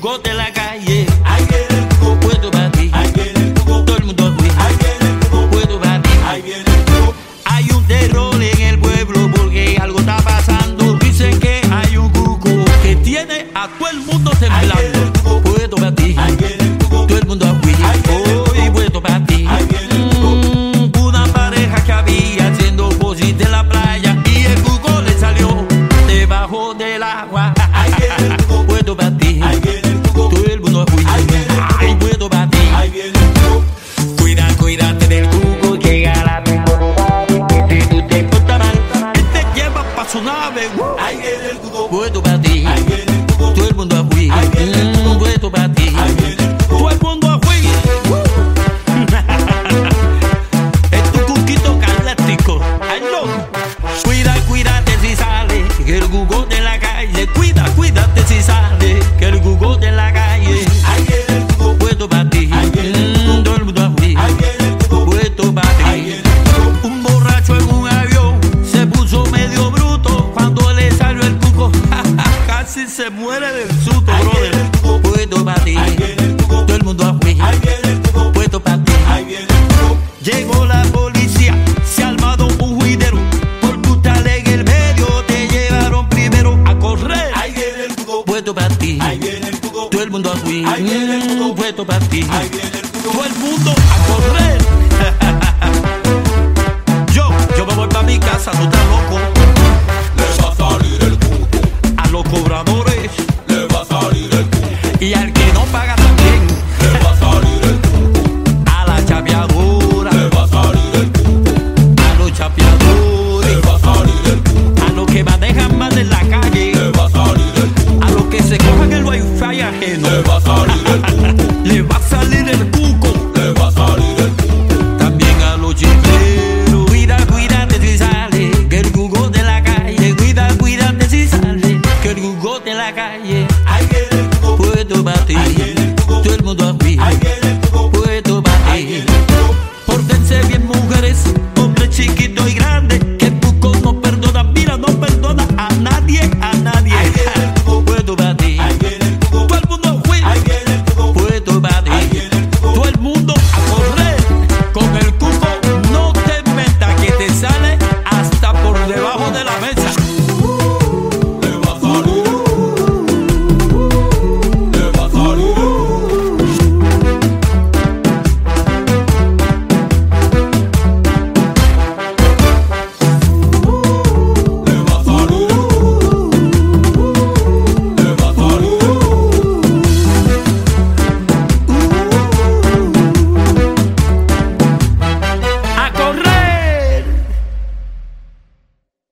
Google de la calle. Ahí viene el cuco. Puesto para ti. Ahí viene el cuco. Todo el mundo aquí. Ahí viene el cuco. Puesto para ti. Ahí viene el cuco. Hay un terror en el pueblo porque algo está pasando. Dicen que hay un cuco que tiene a todo el mundo temblando. Puesto para ti. Ahí viene el cuco. Todo el mundo aquí. Hoy puesto para ti. Ahí viene el cuco. Una pareja que había haciendo posis de la playa y el cuco le salió debajo del agua. Ahí viene el cuco. Puesto para ti. Ahí viene el cuco. Todo el mundo aquí. Ahí viene el cuco. Ay, puesto para ti. Ahí viene el cuco. Cuídate del cuco que llega la si tú te portas mal, él te lleva pa' su nave. Ahí viene el cuco. Puesto para ti. Ahí viene el cuco. Todo el mundo aquí. Ahí viene el cuco. Puesto para ti. Ahí viene el cuco. Todo el mundo aquí. Es tu cuquito galáctico. Ay, no. Cuídate si sale, que el cuco de la calle. Cuídate si sale, que el cuco de la calle. Ahí viene el cuco. Puesto para ti. Ahí viene el cuco. Todo el mundo aquí. Ahí viene el cuco. Puesto para Ahí ti. viene el cuco. Un borracho en un avión se puso medio bruto cuando le salió el cuco. Casi se muere del susto, Ahí brother. viene el cuco. Puesto para ti. Ahí viene el cuco. Todo el mundo aquí. Ahí viene el cuco. Puesto para ti. Ahí viene el cuco. Llegó la policía, se ha armado un juidero. Por tu tal en el medio te llevaron primero a correr. Ahí viene el cuco. Puesto para ti. Ahí viene el cuco. Todo el mundo aquí. Ahí viene el cuco. Puesto para ti. Ahí viene el cuco. Todo el mundo a correr. Yo me voy para mi casa, tú estás loco. Le va a salir el cuco. A los cobradores Le va a salir el cuco. y al que no paga también. Le va a salir el cuco. A la chapeadora, Le va a salir el cuco. a los Le chapeadores, va a salir el cuco. a los que manejan mal en la calle, Le va a salir el cuco. a los que se cojan el wifi ajeno. Le va a salir el cuco. Le va a salir el cuco. Le va a salir el cuco. También a los chiperos. Cuídate si sale, que el cuco de la calle. Cuídate si sale, que el cuco de la calle. Ahí viene el cuco. Puesto para ti. Ahí viene el cuco. Todo el mundo aquí. Ahí viene el cuco. Puesto para Ahí ti. viene el cuco. Pórtense bien, mujeres.